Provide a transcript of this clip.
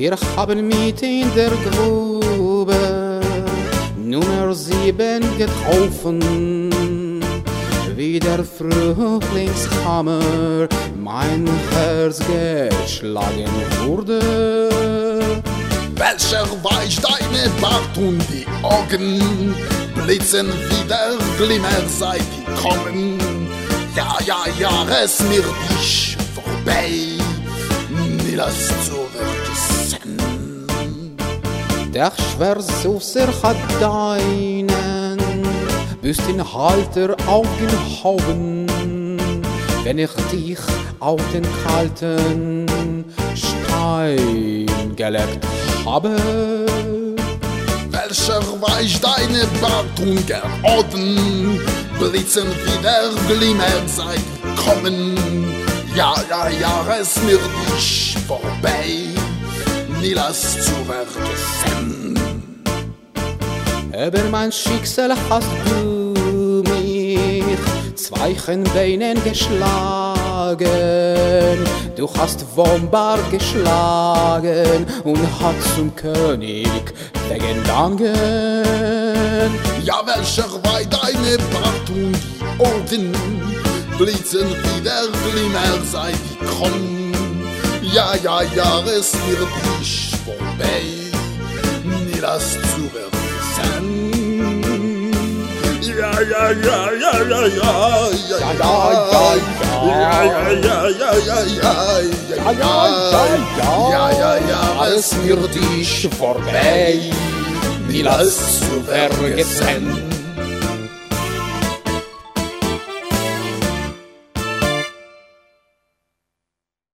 Wir haben mit in der Grube Nummer 7 getroffen. Wie der Frühlingshammer mein Herz geschlagen wurde. Welcher weich deine Bart und die Augen blitzen wie der Glimmer seit die kommen. Ja, ja, ja, es mir dich vorbei, nie das zu vergessen. Der Schwersusser hat deinen Büstenhalter aufgehoben, wenn ich dich auf den kalten Stein gelegt habe. Welcher weich deine Bart und Augen blitzen wie der Glimmer seit kommen. Ja, ja, ja, es mir dich vorbei, nie das zu vergessen. Über mein Schicksal hast du mich 2 Beinen geschlagen. Du hast Wombar geschlagen und hat zum König weggegangen. Ja, welcher weit deine Bart und die Augen blitzen wie der Glimmer seit die kommen. Ja, ja, ja, es wird dich vorbei, nie das zu vergessen. Ja, ja, ja, ja, ja, ja, ja, ja, es wird dich vorbei, nie das zu vergessen.